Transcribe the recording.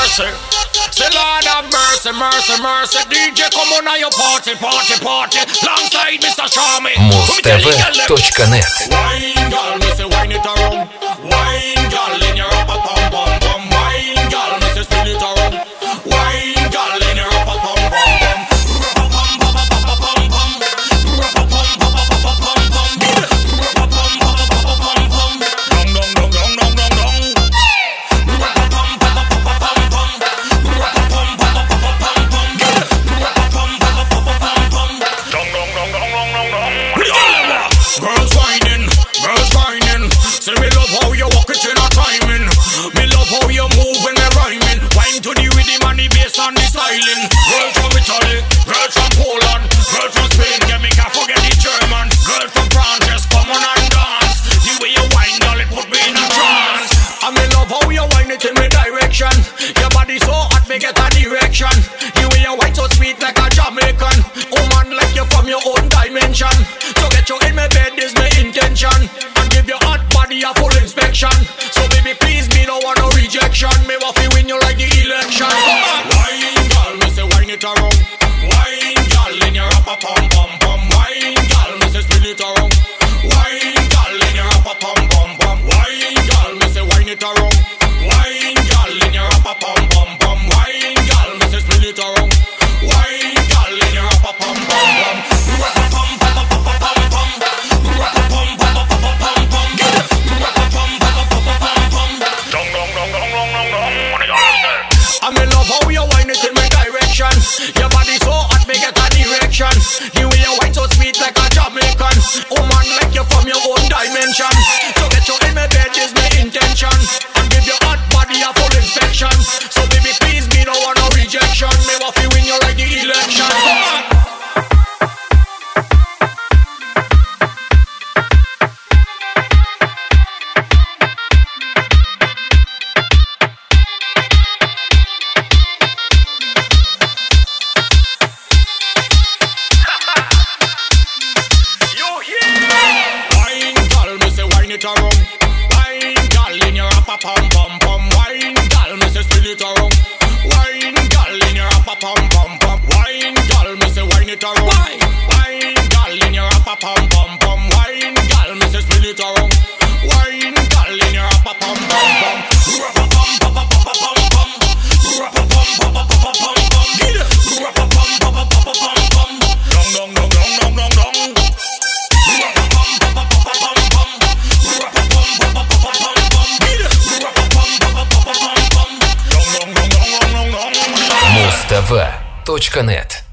mercy. Say Lord have mercy, mercy, mercy. DJ come on your party, party, party. Alongside Mr. Shami. Moztv.net. Wine girl, me say wine it around. Wine girl in your upper pum pum pum. Wine girl, me say spin it around. Wine girl in your upper pum pum pum. Moztv.net.